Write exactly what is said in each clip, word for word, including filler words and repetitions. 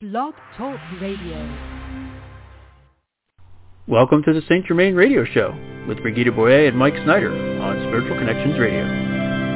Blog Talk Radio. Welcome to the Saint Germain Radio Show with Brigitte Boyer and Mike Snyder on Spiritual Connections Radio.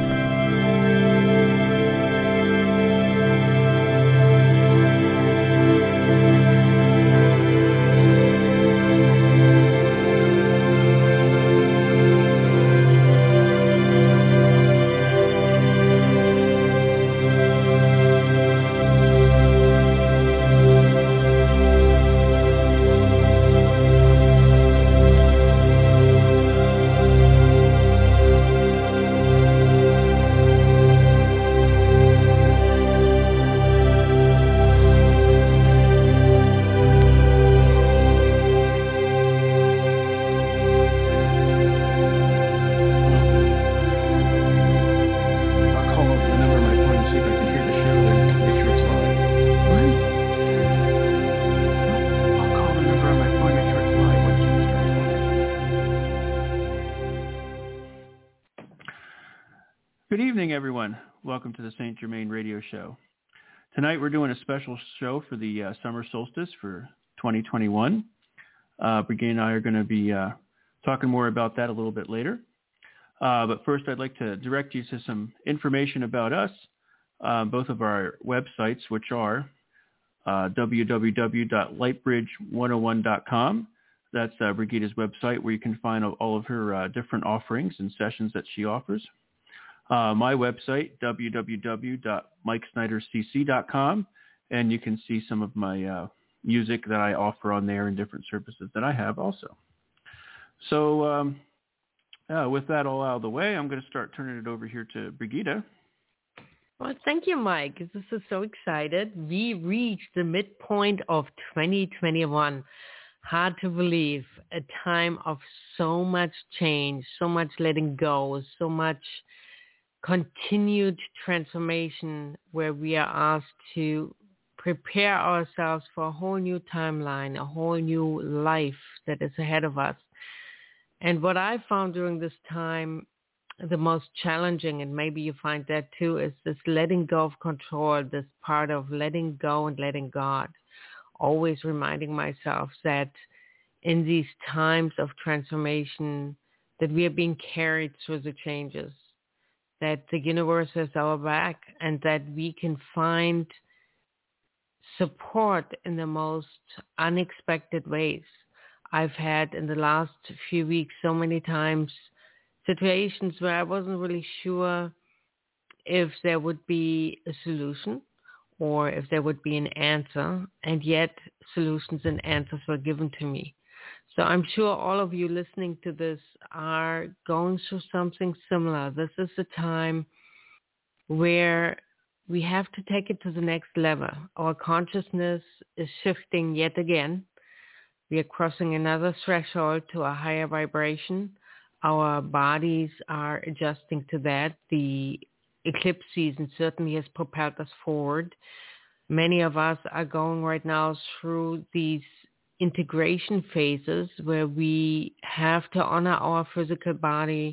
Welcome to the Saint Germain Radio Show. Tonight we're doing a special show for the uh, summer solstice for twenty twenty-one. Uh, Brigitte and I are going to be uh, talking more about that a little bit later. Uh, but first I'd like to direct you to some information about us, uh, both of our websites, which are uh, w w w dot lightbridge one oh one dot com. That's uh, Brigitte's website where you can find all of her uh, different offerings and sessions that she offers. Uh, my website, w w w dot mike snyder c c dot com, and you can see some of my uh, music that I offer on there and different services that I have also. So um, uh, with that all out of the way, I'm going to start turning it over here to Brigitte. Well, thank you, Mike. This is so excited. We reached the midpoint of twenty twenty-one. Hard to believe, a time of so much change, so much letting go, so much continued transformation where we are asked to prepare ourselves for a whole new timeline, a whole new life that is ahead of us. And what I found during this time, the most challenging, and maybe you find that too, is this letting go of control, this part of letting go and letting God. Always reminding myself that in these times of transformation, that we are being carried through the changes, that the universe has our back, and that we can find support in the most unexpected ways. I've had in the last few weeks so many times situations where I wasn't really sure if there would be a solution or if there would be an answer, and yet solutions and answers were given to me. So I'm sure all of you listening to this are going through something similar. This is a time where we have to take it to the next level. Our consciousness is shifting yet again. We are crossing another threshold to a higher vibration. Our bodies are adjusting to that. The eclipse season certainly has propelled us forward. Many of us are going right now through these integration phases where we have to honor our physical body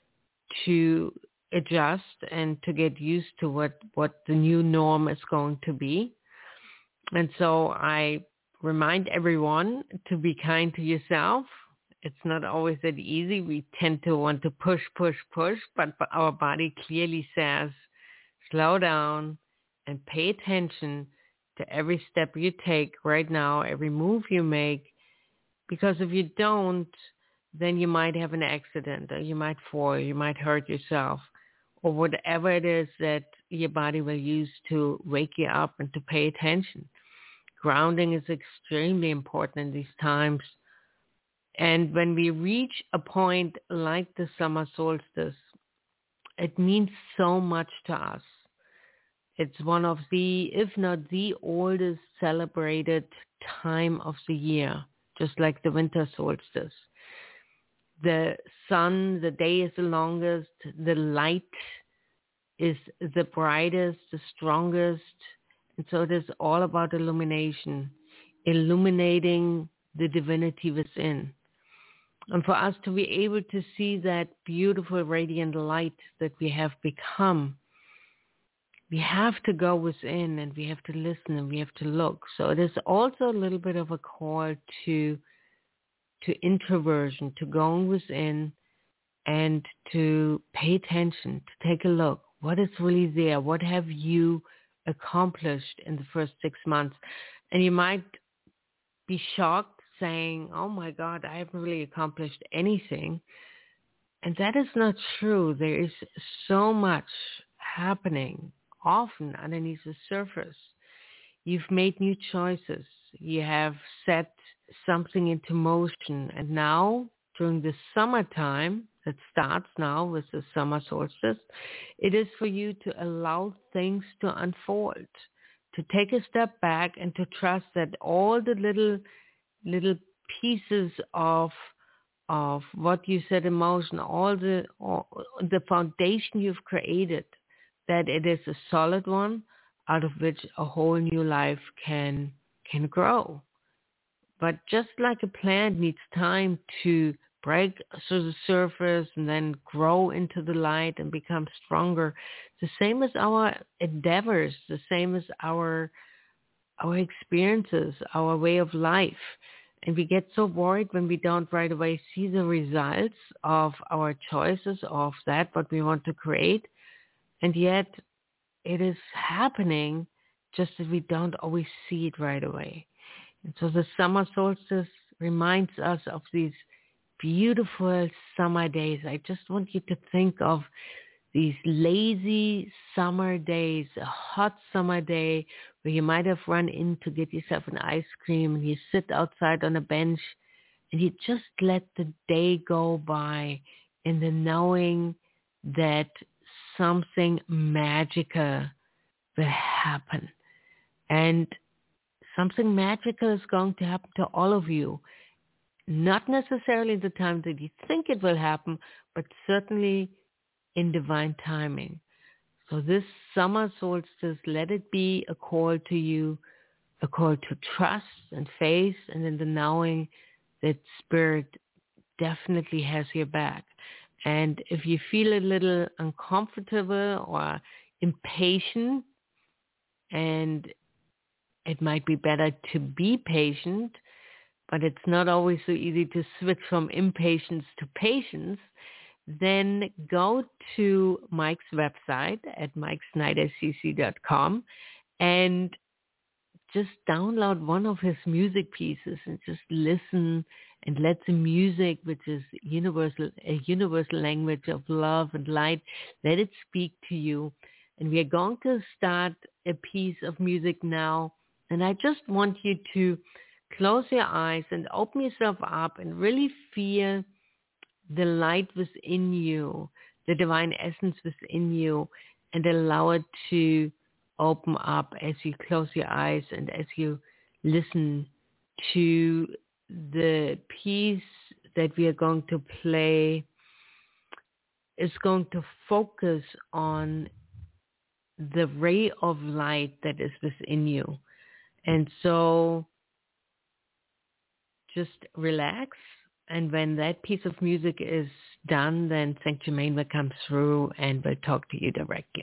to adjust and to get used to what, what the new norm is going to be. And so I remind everyone to be kind to yourself. It's not always that easy. We tend to want to push, push, push, but our body clearly says, slow down and pay attention to every step you take right now, every move you make, because if you don't, then you might have an accident, or you might fall, you might hurt yourself, or whatever it is that your body will use to wake you up and to pay attention. Grounding is extremely important in these times. And when we reach a point like the summer solstice, it means so much to us. It's one of the, if not the oldest celebrated time of the year, just like the winter solstice. The sun, the day is the longest, the light is the brightest, the strongest. And so it is all about illumination, illuminating the divinity within. And for us to be able to see that beautiful radiant light that we have become, we have to go within, and we have to listen, and we have to look. So it is also a little bit of a call to to introversion, to going within and to pay attention, to take a look. What is really there? What have you accomplished in the first six months? And you might be shocked saying, oh my God, I haven't really accomplished anything. And that is not true. There is so much happening often underneath the surface. You've made new choices. You have set something into motion. And now, during the summertime, that starts now with the summer solstice, it is for you to allow things to unfold, to take a step back and to trust that all the little, little pieces of of what you set in motion, all the all, the foundation you've created, that it is a solid one out of which a whole new life can can grow. But just like a plant needs time to break through the surface and then grow into the light and become stronger, the same as our endeavors, the same as our our experiences, our way of life. And we get so worried when we don't right away see the results of our choices, of that, what we want to create. And yet it is happening, just that we don't always see it right away. And so the summer solstice reminds us of these beautiful summer days. I just want you to think of these lazy summer days, a hot summer day where you might have run in to get yourself an ice cream and you sit outside on a bench and you just let the day go by in the knowing that something magical will happen. And something magical is going to happen to all of you. Not necessarily the time that you think it will happen, but certainly in divine timing. So this summer solstice, let it be a call to you, a call to trust and faith, and in the knowing that Spirit definitely has your back. And if you feel a little uncomfortable or impatient, and it might be better to be patient, but it's not always so easy to switch from impatience to patience, then go to Mike's website at mike snyder c c dot com and just download one of his music pieces and just listen and let the music, which is universal, a universal language of love and light, let it speak to you. And we are going to start a piece of music now. And I just want you to close your eyes and open yourself up and really feel the light within you, the divine essence within you, and allow it to open up as you close your eyes and as you listen to the piece that we are going to play. Is going to focus on the ray of light that is within you. And so just relax. And when that piece of music is done, then Saint Germain will come through and will talk to you directly.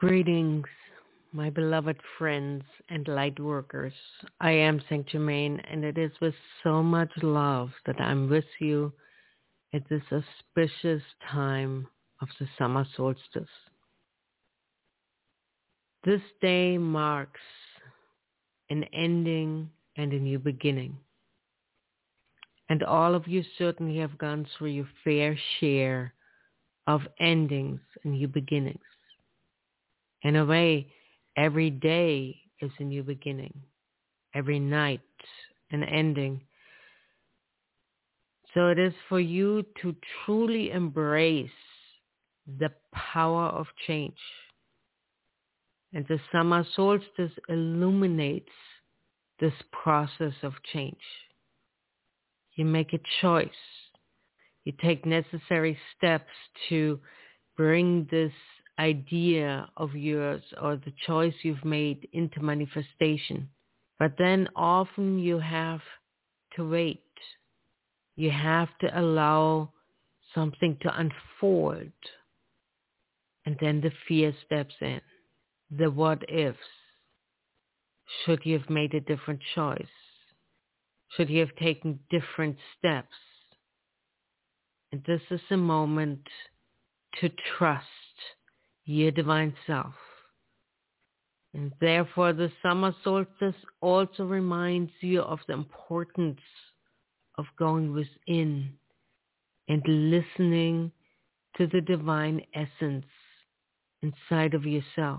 Greetings, my beloved friends and light workers. I am Saint Germain, and it is with so much love that I'm with you at this auspicious time of the summer solstice. This day marks an ending and a new beginning. And all of you certainly have gone through your fair share of endings and new beginnings. In a way, every day is a new beginning. Every night an ending. So it is for you to truly embrace the power of change. And the summer solstice illuminates this process of change. You make a choice. You take necessary steps to bring this idea of yours or the choice you've made into manifestation. But then often you have to wait. You have to allow something to unfold. And then the fear steps in. The what ifs. Should you have made a different choice? Should you have taken different steps? And this is a moment to trust your divine self. And therefore the summer solstice also reminds you of the importance of going within and listening to the divine essence inside of yourself.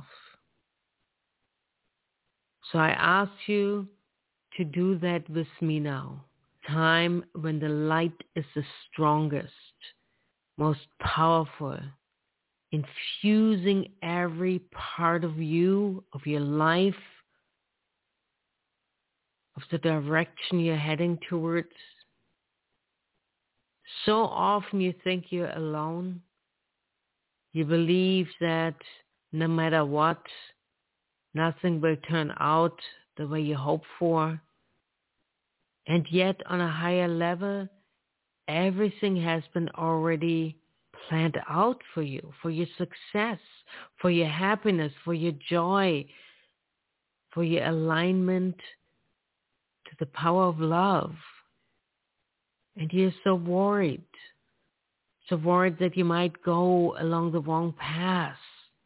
So I ask you to do that with me now. Time when the light is the strongest, most powerful, infusing every part of you, of your life, of the direction you're heading towards. So often you think you're alone. You believe that no matter what, nothing will turn out the way you hope for. And yet on a higher level, everything has been already planned out for you, for your success, for your happiness, for your joy, for your alignment to the power of love. And you're so worried, so worried that you might go along the wrong path.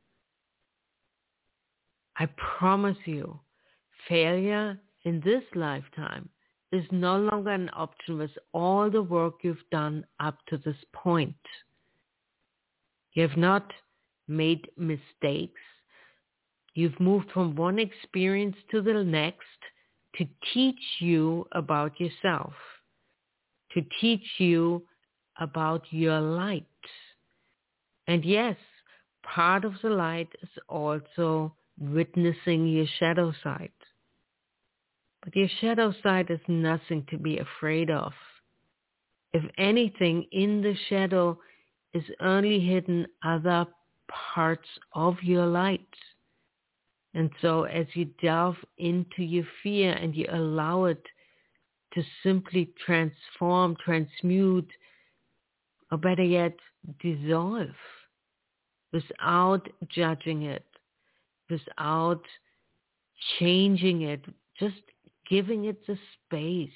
I promise you, failure in this lifetime is no longer an option with all the work you've done up to this point. You have not made mistakes. You've moved from one experience to the next to teach you about yourself, to teach you about your light. And yes, part of the light is also witnessing your shadow side. But your shadow side is nothing to be afraid of. If anything, in the shadow is only hidden other parts of your light. And so as you delve into your fear and you allow it to simply transform, transmute, or better yet, dissolve, without judging it, without changing it, just giving it the space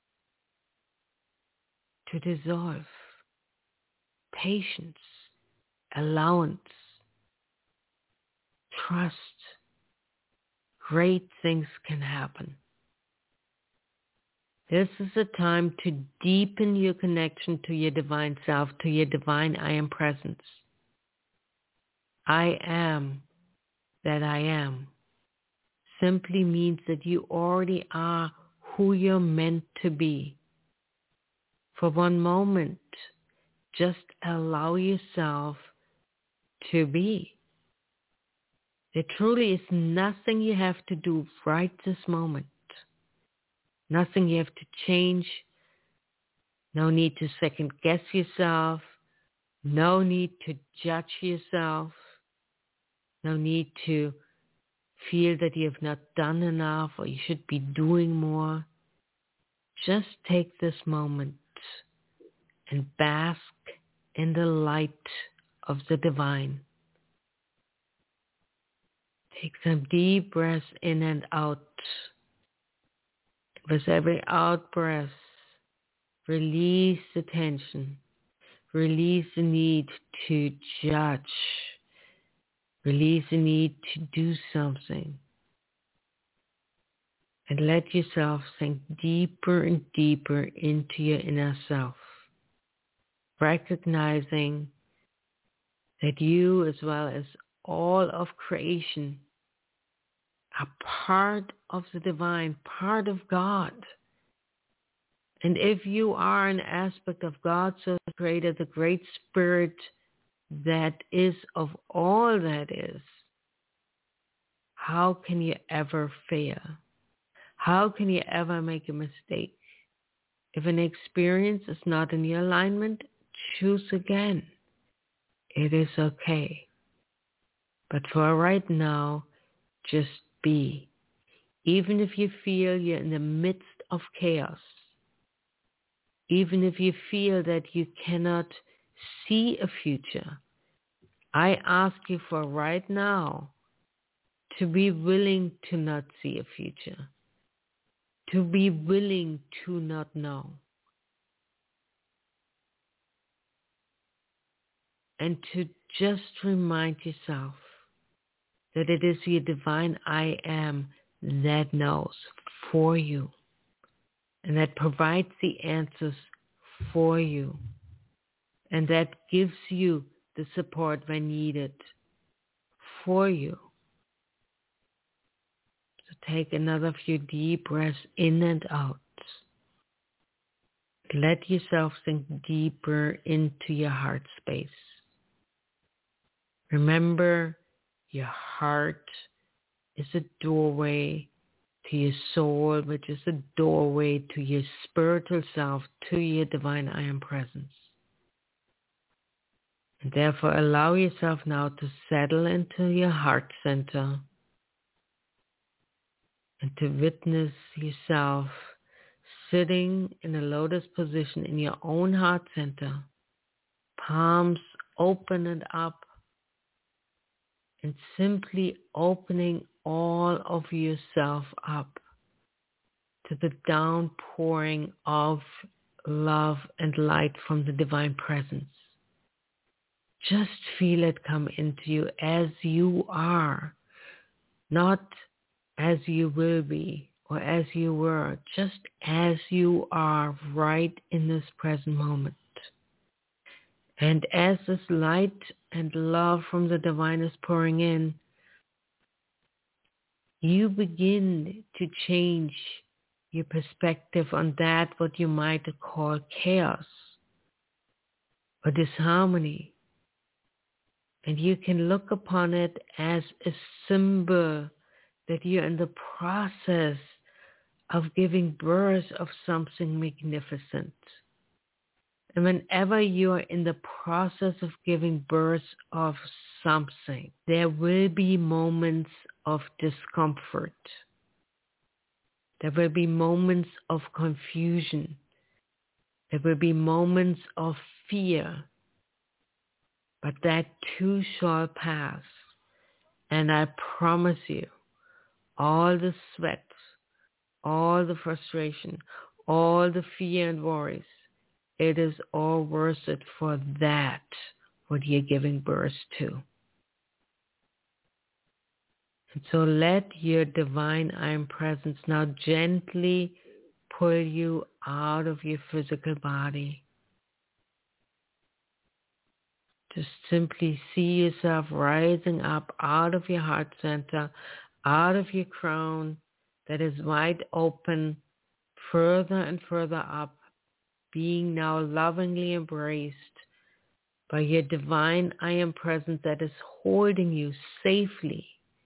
to dissolve. Patience, allowance, trust. Great things can happen. This is a time to deepen your connection to your divine self, to your divine I am presence. I am that I am simply means that you already are who you're meant to be. For one moment, just allow yourself to be. There truly is nothing you have to do right this moment. Nothing you have to change. No need to second guess yourself. No need to judge yourself. No need to feel that you have not done enough or you should be doing more. Just take this moment and bask in the light of the divine. Take some deep breaths in and out. With every out breath, release the tension. Release the need to judge. Release the need to do something. And let yourself sink deeper and deeper into your inner self. Recognizing that you, as well as all of creation, are part of the divine, part of God. And if you are an aspect of God, so created the great spirit that is of all that is, how can you ever fail? How can you ever make a mistake? If an experience is not in your alignment, choose again. It is okay. But for right now, just be. Even if you feel you're in the midst of chaos, even if you feel that you cannot see a future, I ask you for right now to be willing to not see a future, to be willing to not know, and to just remind yourself that it is your divine I am that knows for you and that provides the answers for you and that gives you the support when needed for you. So take another few deep breaths in and out. Let yourself sink deeper into your heart space. Remember, your heart is a doorway to your soul, which is a doorway to your spiritual self, to your divine I am presence. And therefore, allow yourself now to settle into your heart center and to witness yourself sitting in a lotus position in your own heart center, palms open and up, and simply opening all of yourself up to the downpouring of love and light from the divine presence. Just feel it come into you as you are, not as you will be or as you were, just as you are right in this present moment. And as this light and love from the divine is pouring in, you begin to change your perspective on that what you might call chaos or disharmony. And you can look upon it as a symbol that you're in the process of giving birth of something magnificent. And whenever you are in the process of giving birth of something, there will be moments of discomfort. There will be moments of confusion. There will be moments of fear. But that too shall pass. And I promise you, all the sweat, all the frustration, all the fear and worries, it is all worth it for that, what you're giving birth to. And so let your divine I am presence now gently pull you out of your physical body. Just simply see yourself rising up out of your heart center, out of your crown that is wide open, further and further up, being now lovingly embraced by your divine I am presence that is holding you safely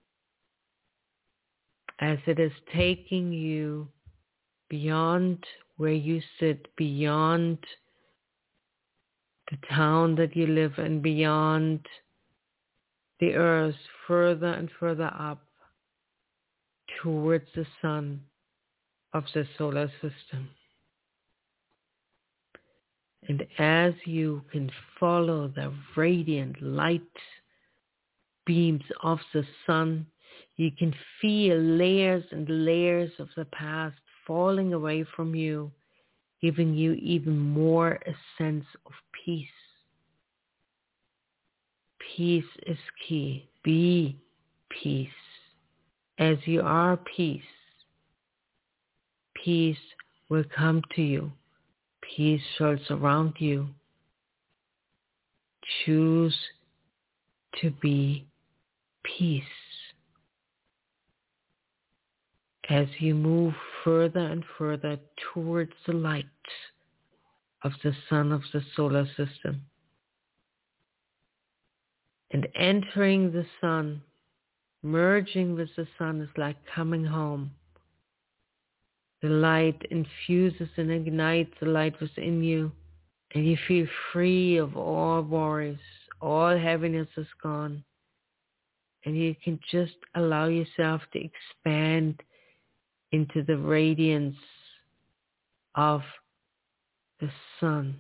as it is taking you beyond where you sit, beyond the town that you live in, beyond the earth, further and further up towards the sun of the solar system. And as you can follow the radiant light beams of the sun, You can feel layers and layers of the past falling away from you, giving you even more a sense of peace. Peace is key. Be peace. As you are peace, peace will come to you. Peace shall surround you. Choose to be peace. As you move further and further towards the light of the sun of the solar system, and entering the sun, merging with the sun is like coming home. The light infuses and ignites the light within you, and you feel free of all worries. All heaviness is gone, and you can just allow yourself to expand into the radiance of the sun.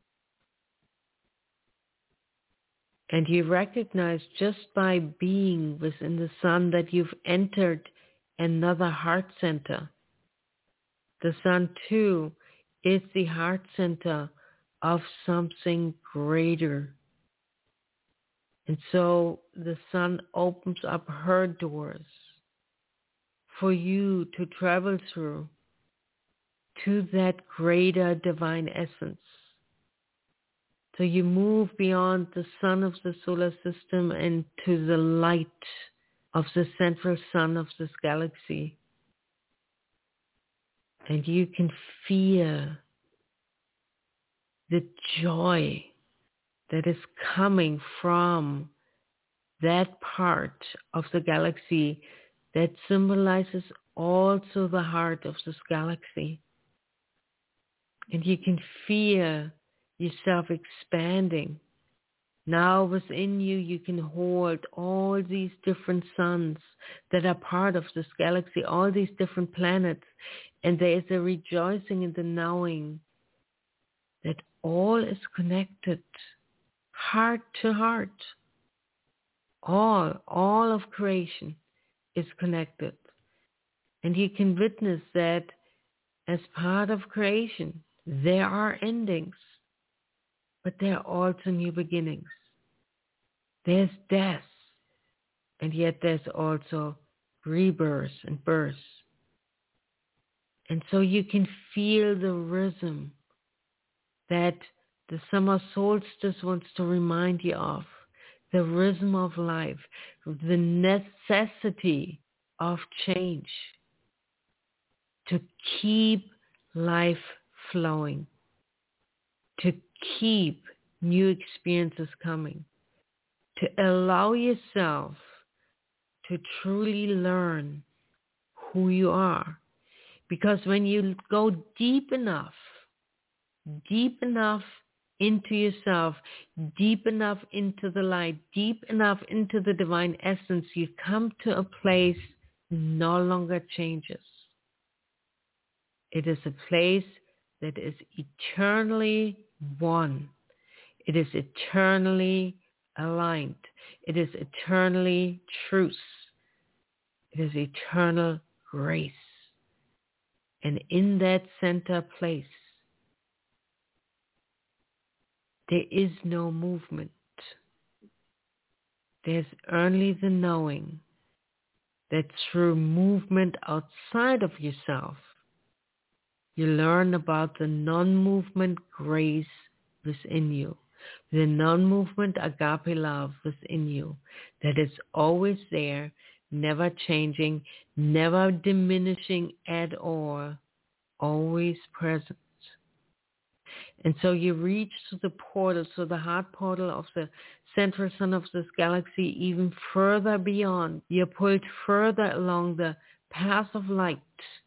And you recognize just by being within the sun that you've entered another heart center. The sun too is the heart center of something greater. And so the sun opens up her doors for you to travel through to that greater divine essence. So you move beyond the sun of the solar system and to the light of the central sun of this galaxy. And you can feel the joy that is coming from that part of the galaxy that symbolizes also the heart of this galaxy. And you can feel yourself expanding. Now within you, you can hold all these different suns that are part of this galaxy, all these different planets. And there is a rejoicing in the knowing that all is connected, heart to heart. All, all of creation is connected. And you can witness that as part of creation, there are endings, but there are also new beginnings. There's death, and yet there's also rebirth and birth. And so you can feel the rhythm that the summer solstice wants to remind you of, the rhythm of life, the necessity of change to keep life flowing, to keep new experiences coming, to allow yourself to truly learn who you are. Because when you go deep enough, deep enough into yourself, deep enough into the light, deep enough into the divine essence, you come to a place no longer changes. It is a place that is eternally one. It is eternally aligned. It is eternally truth. It is eternal grace. And in that center place, there is no movement. There's only the knowing that through movement outside of yourself, you learn about the non-movement grace within you, the non-movement agape love within you that is always there, never changing, never diminishing at all, always present. And so you reach to the portal, so the heart portal of the central sun of this galaxy, even further beyond. You're pulled further along the path of light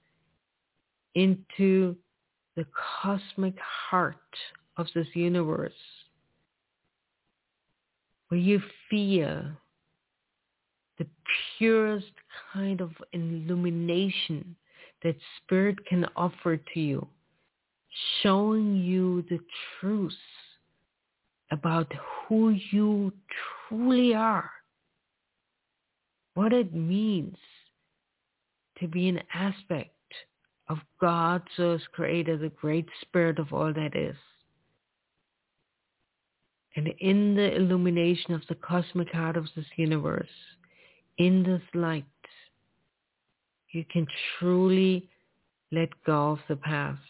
into the cosmic heart of this universe, where you feel the purest kind of illumination that Spirit can offer to you, showing you the truth about who you truly are. what it means to be an aspect of God, Source, Creator, the great Spirit of all that is. And in the illumination of the cosmic heart of this universe, in this light, you can truly let go of the past.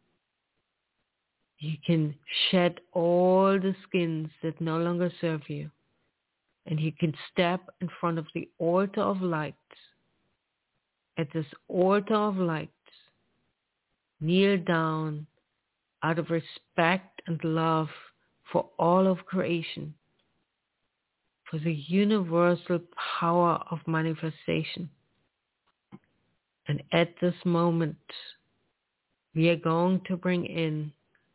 You can shed all the skins that no longer serve you. And you can step in front of the altar of light. At this altar of light, kneel down out of respect and love for all of creation, for the universal power of manifestation. And at this moment, we are going to bring in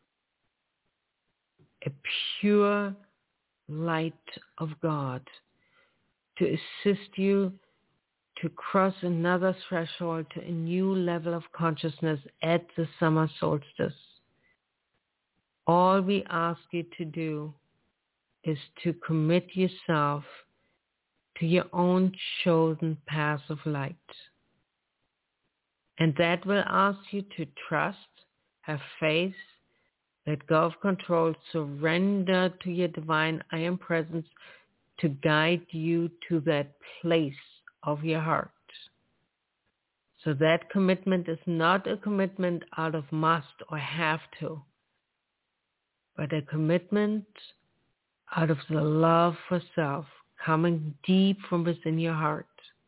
a pure light of God to assist you to cross another threshold to a new level of consciousness at the summer solstice. All we ask you to do is to commit yourself to your own chosen path of light. And that will ask you to trust, have faith, let go of control, surrender to your divine I am presence to guide you to that place of your heart. So that commitment is not a commitment out of must or have to, but a commitment out of the love for self, coming deep from within your heart.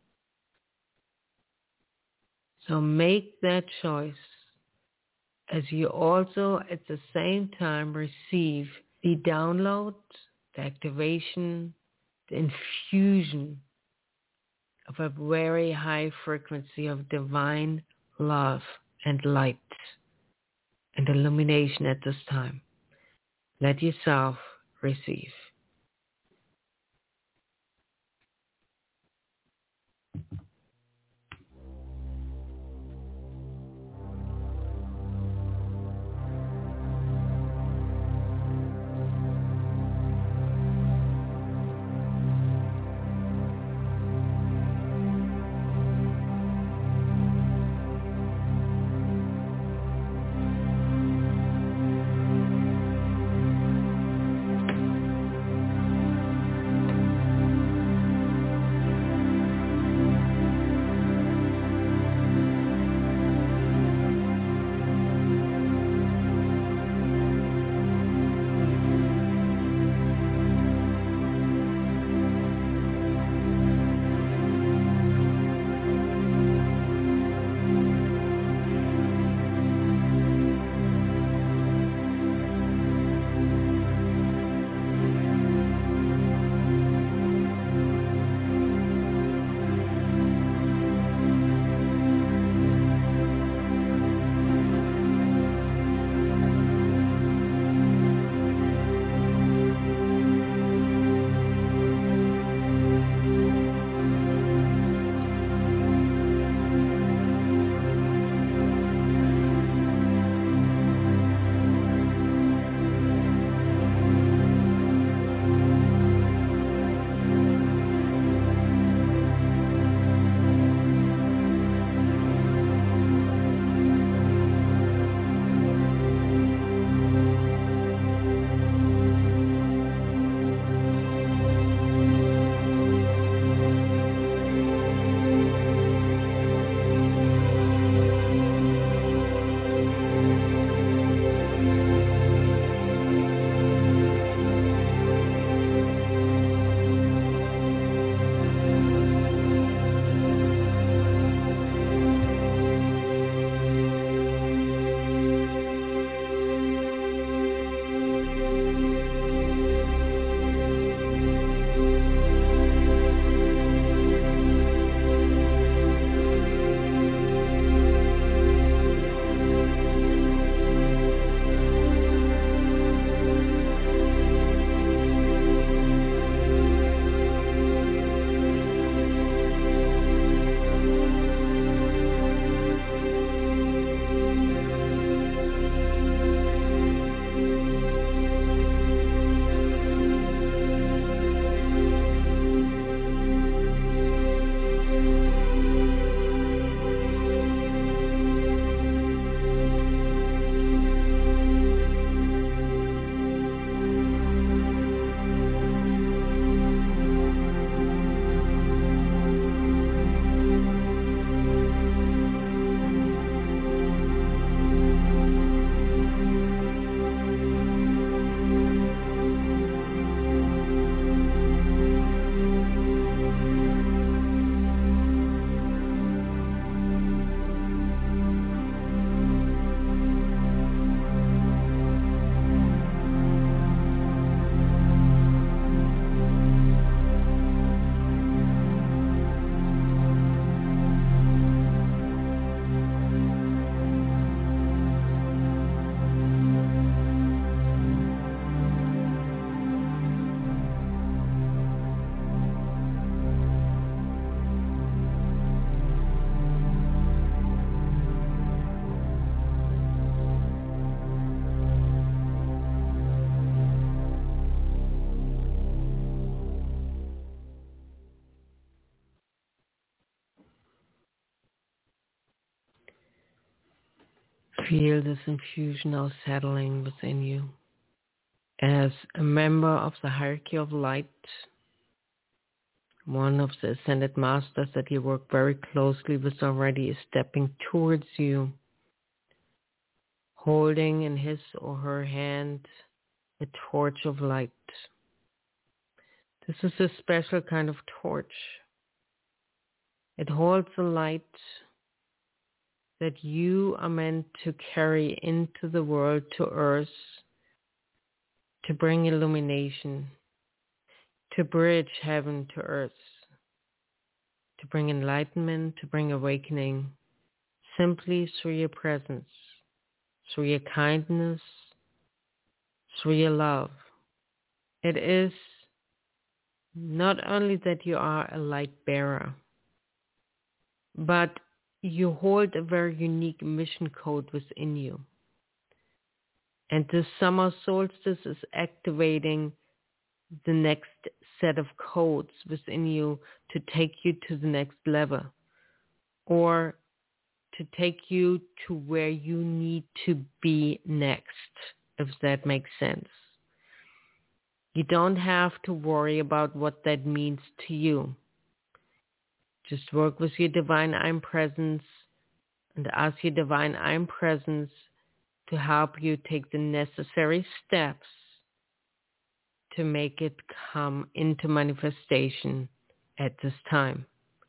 So make that choice as you also at the same time receive the download, the activation, the infusion of a very high frequency of divine love and light and illumination at this time. Let yourself receive. Feel this infusion now settling within you. As a member of the hierarchy of light, one of the ascended masters that you work very closely with already is stepping towards you, holding in his or her hand a torch of light. This is a special kind of torch. It holds the light that you are meant to carry into the world, to earth, to bring illumination, to bridge heaven to earth, to bring enlightenment, to bring awakening, simply through your presence, through your kindness, through your love. It is not only that you are a light bearer, but you hold a very unique mission code within you. And the summer solstice is activating the next set of codes within you to take you to the next level, or to take you to where you need to be next, if that makes sense. You don't have to worry about what that means to you. Just work with your divine I'm presence and ask your divine I'm presence to help you take the necessary steps to make it come into manifestation at this time.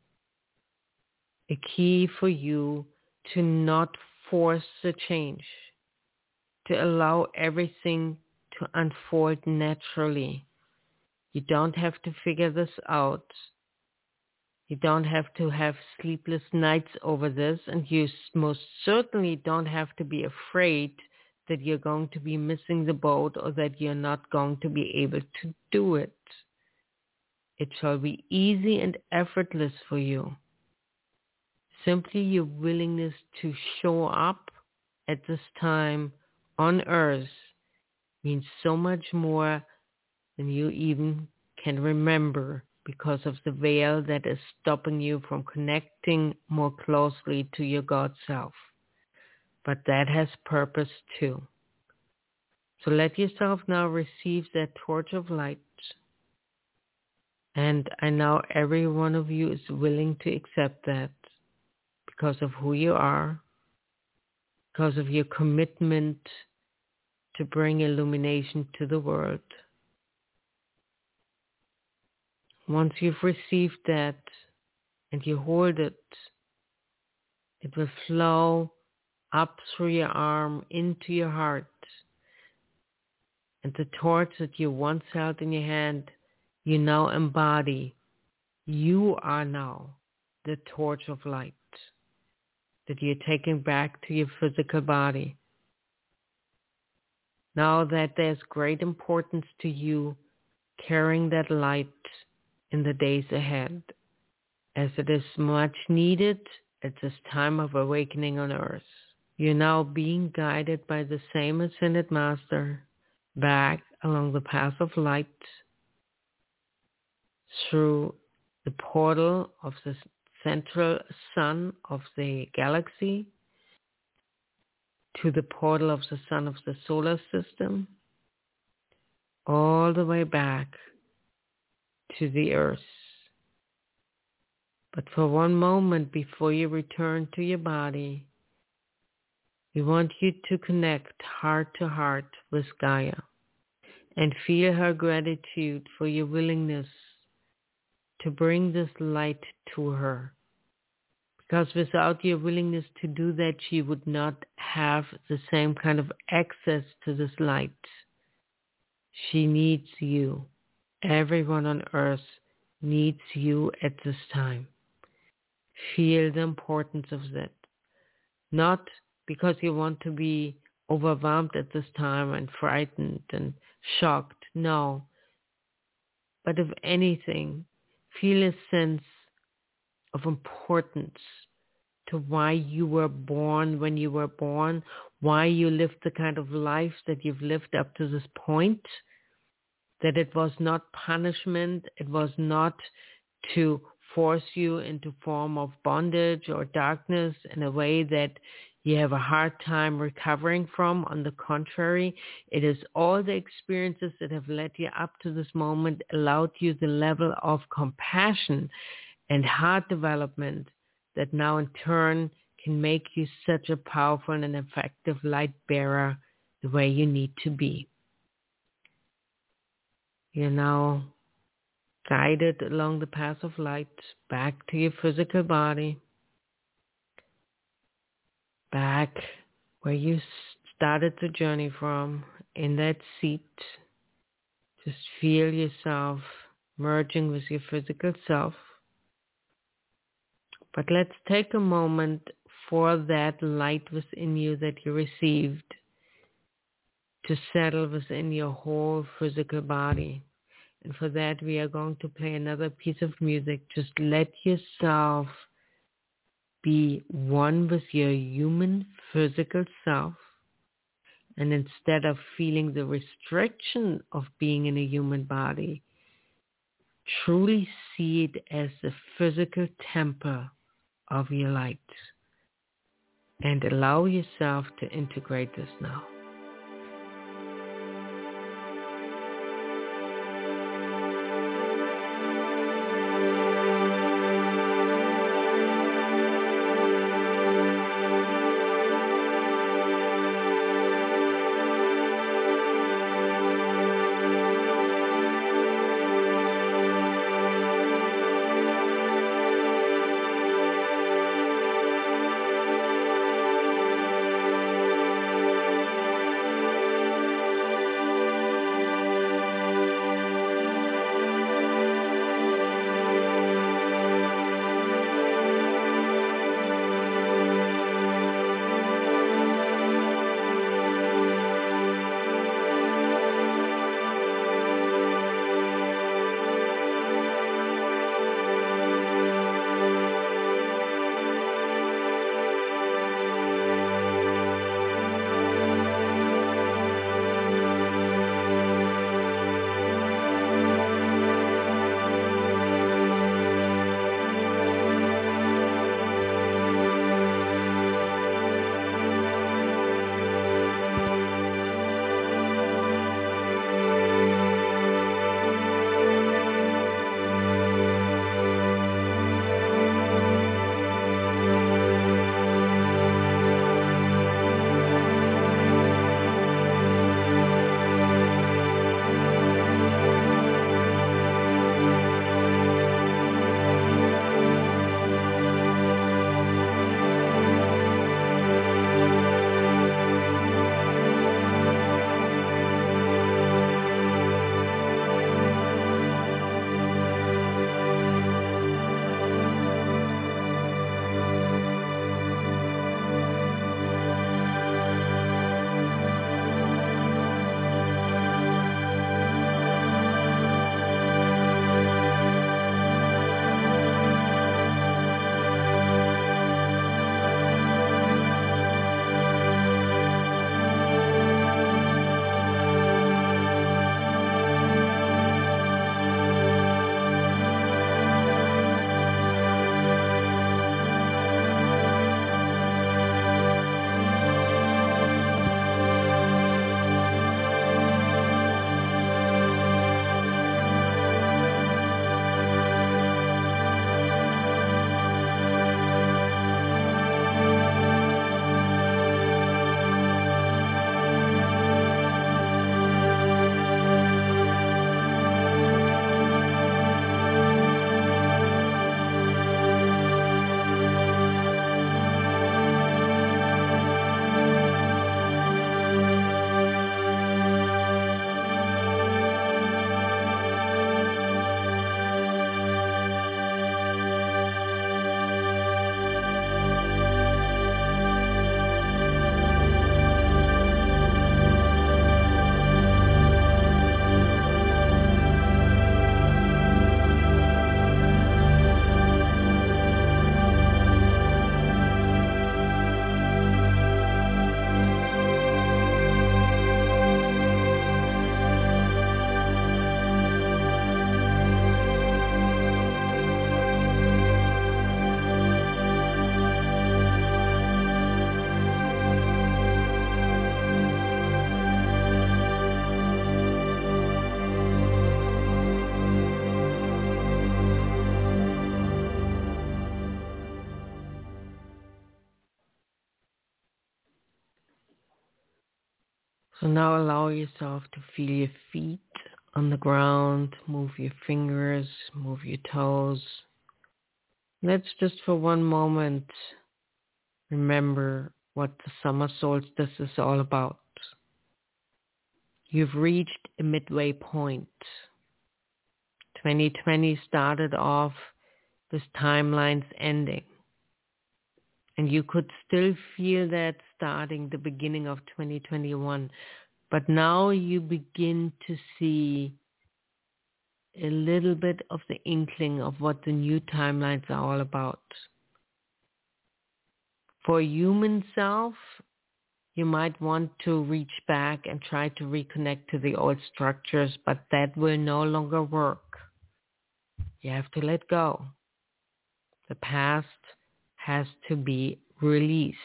A key for you to not force the change, to allow everything to unfold naturally. You don't have to figure this out. You don't have to have sleepless nights over this, and you most certainly don't have to be afraid that you're going to be missing the boat or that you're not going to be able to do it. It shall be easy and effortless for you. Simply your willingness to show up at this time on earth means so much more than you even can remember, because of the veil that is stopping you from connecting more closely to your God self. But that has purpose too. So let yourself now receive that torch of light. And I know every one of you is willing to accept that because of who you are, because of your commitment to bring illumination to the world. Once you've received that and you hold it, it will flow up through your arm into your heart. And the torch that you once held in your hand, you now embody. You are now the torch of light that you're taking back to your physical body. Now that there's great importance to you carrying that light in the days ahead, as it is much needed at this time of awakening on earth. You're now being guided by the same ascended master back along the path of light through the portal of the central sun of the galaxy to the portal of the sun of the solar system, all the way back to the earth. But for one moment before you return to your body, we want you to connect heart to heart with Gaia and feel her gratitude for your willingness to bring this light to her. Because without your willingness to do that, she would not have the same kind of access to this light. She needs you. Everyone on earth needs you at this time. Feel the importance of that. Not because you want to be overwhelmed at this time and frightened and shocked. No. But if anything, feel a sense of importance to why you were born when you were born, why you lived the kind of life that you've lived up to this point, that it was not punishment, it was not to force you into form of bondage or darkness in a way that you have a hard time recovering from. On the contrary, it is all the experiences that have led you up to this moment, allowed you the level of compassion and heart development that now in turn can make you such a powerful and effective light bearer the way you need to be. You're now guided along the path of light back to your physical body, back where you started the journey from, in that seat. Just feel yourself merging with your physical self. But let's take a moment for that light within you that you received to settle within your whole physical body. And for that, we are going to play another piece of music. Just let yourself be one with your human physical self. And instead of feeling the restriction of being in a human body, truly see it as the physical temple of your light. And allow yourself to integrate this now. So now allow yourself to feel your feet on the ground, move your fingers, move your toes. Let's just for one moment remember what the summer solstice is all about. You've reached a midway point. twenty twenty started off with timelines ending. And you could still feel that starting the beginning of twenty twenty-one. But now you begin to see a little bit of the inkling of what the new timelines are all about. For human self, you might want to reach back and try to reconnect to the old structures, but that will no longer work. You have to let go. The past has to be released.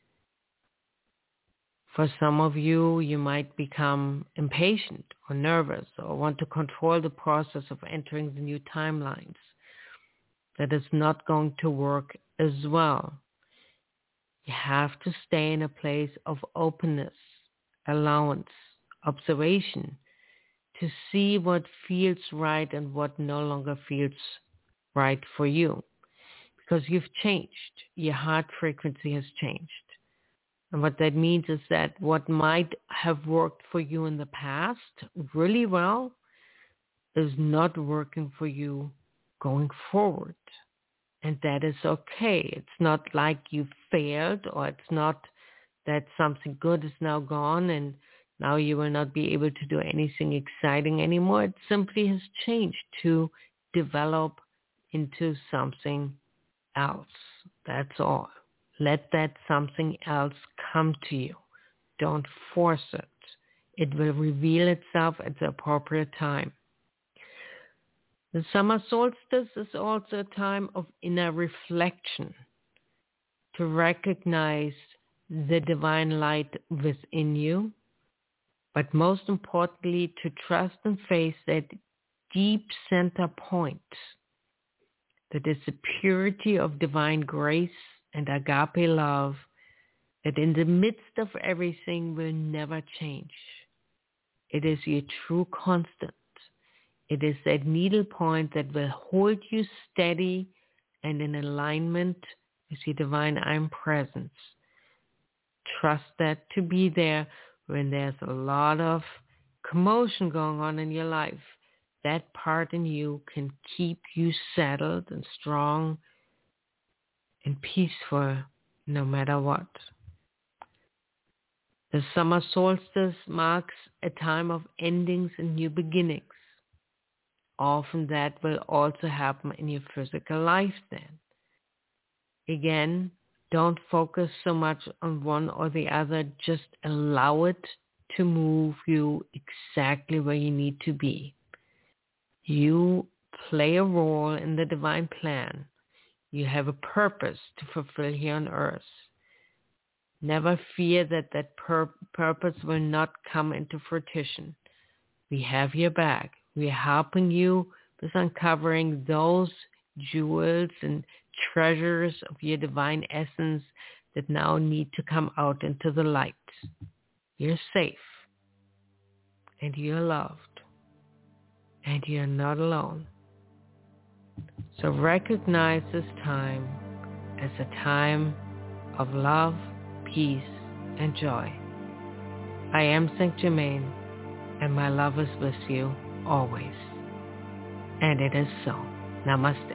For some of you, you might become impatient or nervous or want to control the process of entering the new timelines. That is not going to work as well. You have to stay in a place of openness, allowance, observation, to see what feels right and what no longer feels right for you. Because you've changed. Your heart frequency has changed. And what that means is that what might have worked for you in the past really well is not working for you going forward. And that is okay. It's not like you failed, or it's not that something good is now gone and now you will not be able to do anything exciting anymore. It simply has changed to develop into something else. That's all. Let that something else come to you. Don't force it. It will reveal itself at the appropriate time. The summer solstice is also a time of inner reflection, to recognize the divine light within you, but most importantly, to trust and face that deep center point, that is the purity of divine grace and agape love, that in the midst of everything will never change. It is your true constant. It is that needle point that will hold you steady and in alignment with your divine I'm presence. Trust that to be there when there's a lot of commotion going on in your life. That part in you can keep you settled and strong and peaceful no matter what. The summer solstice marks a time of endings and new beginnings. Often that will also happen in your physical life then. Again, don't focus so much on one or the other. Just allow it to move you exactly where you need to be. You play a role in the divine plan. You have a purpose to fulfill here on earth. Never fear that that pur- purpose will not come into fruition. We have your back. We are helping you with uncovering those jewels and treasures of your divine essence that now need to come out into the light. You're safe, and you're loved, and you're not alone. So recognize this time as a time of love, peace, and joy. I am Saint Germain, and my love is with you always. And it is so. Namaste.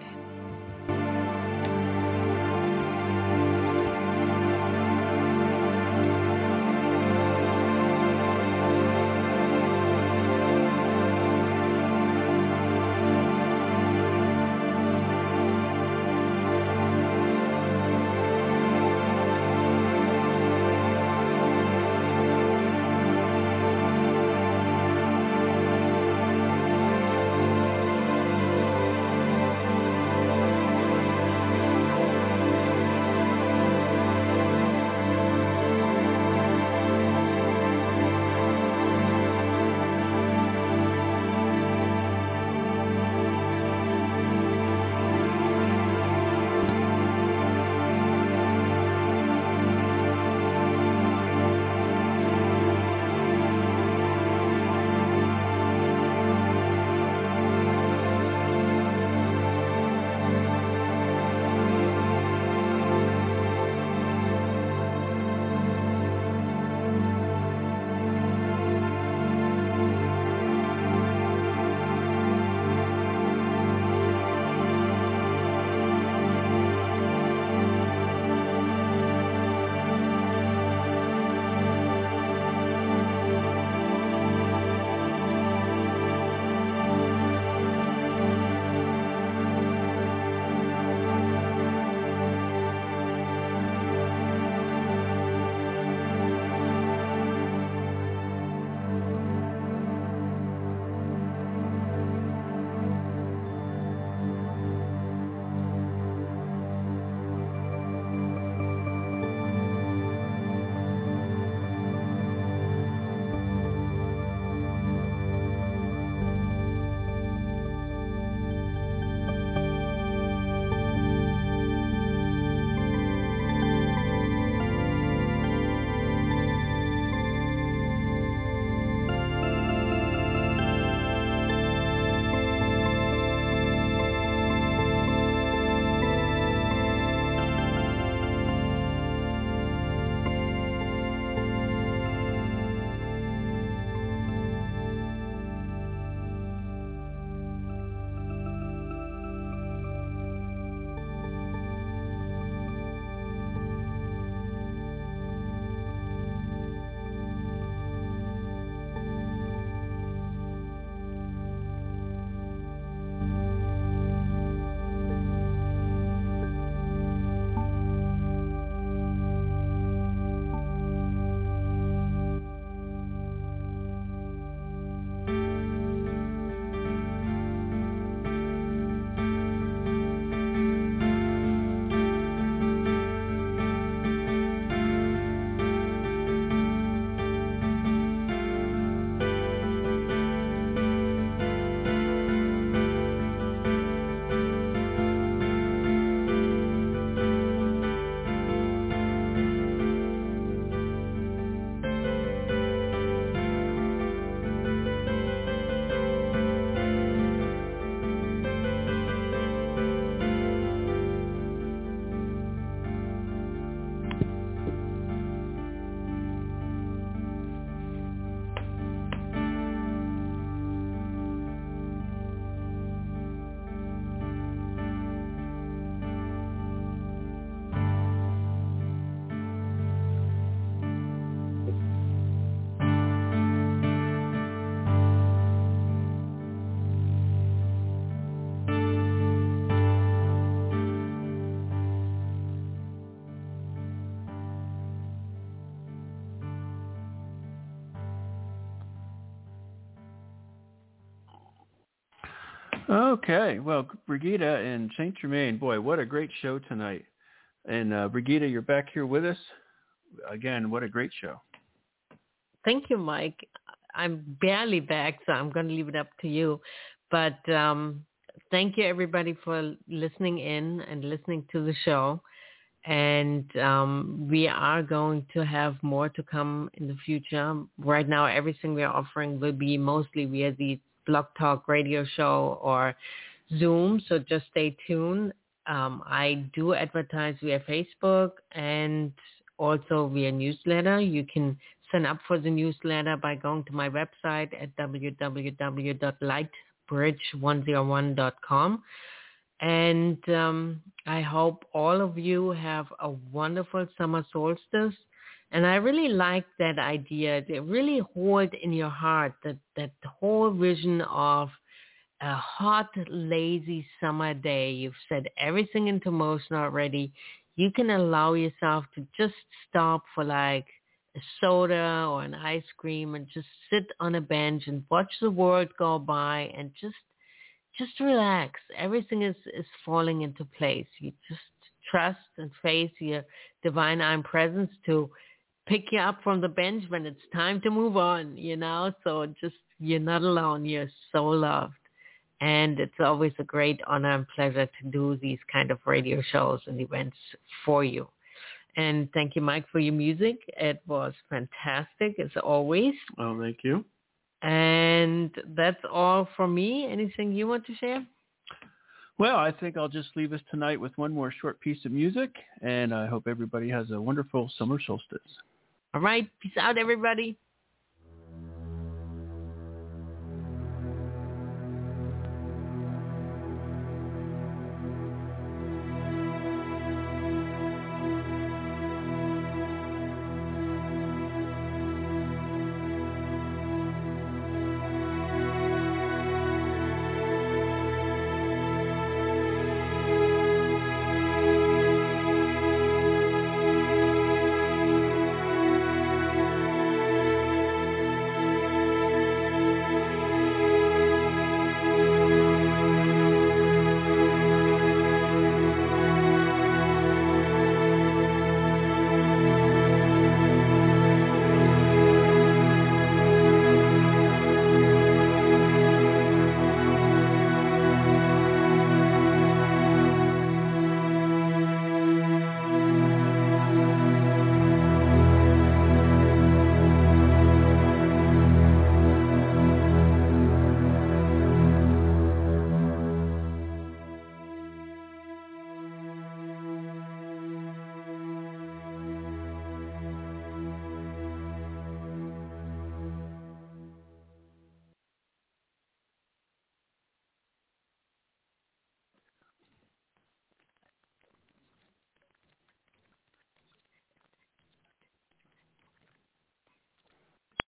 Okay. Well, Brigitte and Saint Germain, boy, what a great show tonight. And uh, Brigitte, you're back here with us. Again, what a great show. Thank you, Mike. I'm barely back, so I'm going to leave it up to you. But um, thank you, everybody, for listening in and listening to the show. And um, we are going to have more to come in the future. Right now, everything we're offering will be mostly via the Blog Talk radio show or Zoom, so just stay tuned. Um, I do advertise via Facebook and also via newsletter. You can sign up for the newsletter by going to my website at w w w dot light bridge one oh one dot com. And um, I hope all of you have a wonderful summer solstice. And I really like that idea to really hold in your heart that, that whole vision of a hot, lazy summer day. You've set everything into motion already. You can allow yourself to just stop for like a soda or an ice cream and just sit on a bench and watch the world go by and just Just relax. Everything is, is falling into place. You just trust and face your divine I'm presence to pick you up from the bench when it's time to move on, you know? So just, you're not alone. You're so loved. And it's always a great honor and pleasure to do these kind of radio shows and events for you. And thank you, Mike, for your music. It was fantastic, as always. Oh, thank you. And that's all from me. Anything you want to share? Well, I think I'll just leave us tonight with one more short piece of music, and I hope everybody has a wonderful summer solstice. All right. Peace out, everybody.